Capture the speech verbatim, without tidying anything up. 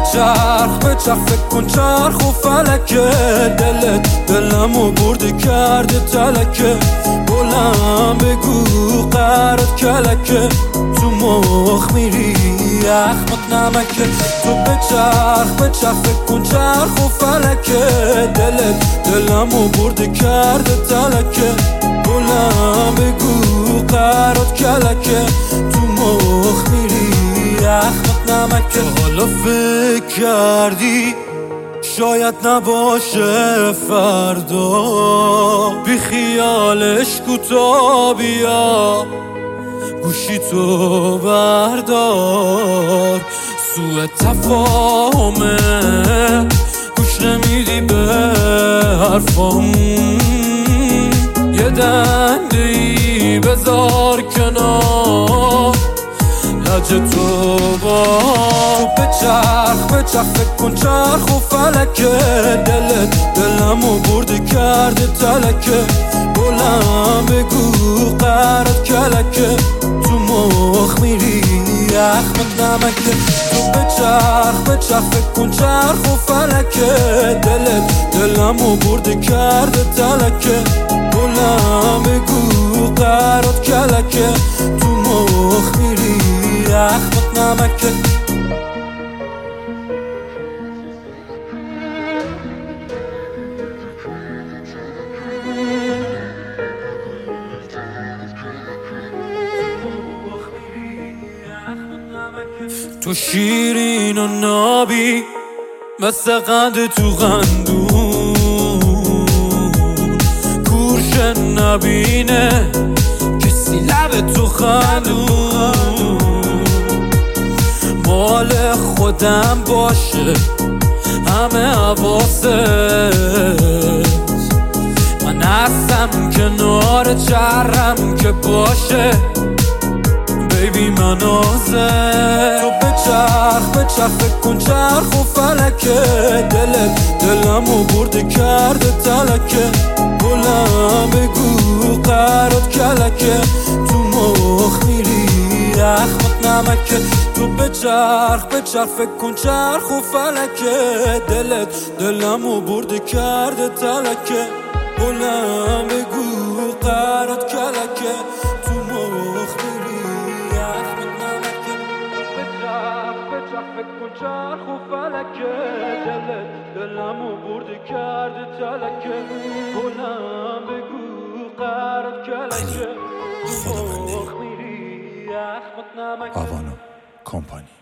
چرخ به چرخ فکر کن چرخ و فلکه دلت دلمو برده کرده تلکه بلند بگو قرارت کلکه تو مخ میری اخمت نمکه تو به چرخ به چرخ فکر کن چرخ و فلکه دلت دلمو برده کرده تلکه بلند بگو قرارت کلکه تو مخ میری اخمت نمکه حالا فکر کردی شاید نباشه فردا بی خیالش کوتا بیا گوشی تو بردار سوء تفاهمه گوش نمیدی به حرفام یه دنده‌ای بذار کنار لج تو با تو به چرخ به چرخ فکر کن چرخ و فلکه دلت دلمو برده کرده تلکه بلند بگو قرارت کلکه تو مخ میری اخمت نمکه تو به چرخ به چرخ فکر کن چرخ و فلکه دلت دلمو برده کرده تلکه بلند بگو قرارت کلکه تو مخ میری اخمت نمکه تو شیرین و نابی مثل قند تو قندون کورش نبینه کسی لب تو خندون مال خودم باشه همه حواست من هستم کنار چرم که باشه بیبی منازه تو به چرخ به چرخ فکر کن چرخ و فلکه دلت دلمو برده کرده تلکه بلند بگو قرارت کلکه تو مخ میری اخمت نمکه تو به چرخ به چرخ فکر کن چرخ و فلکه دلت دلمو برده کرده تلکه بلند بگو قرارت کلکه تو مخ میری اخمت نمکه به چرخ به چرخ فکر کن چرخ و فلکه دلت دلمو برده کرده تلکه بلند بگو قرارت کلکه تو مخ میری اخمت نمکه آوانو کمپانی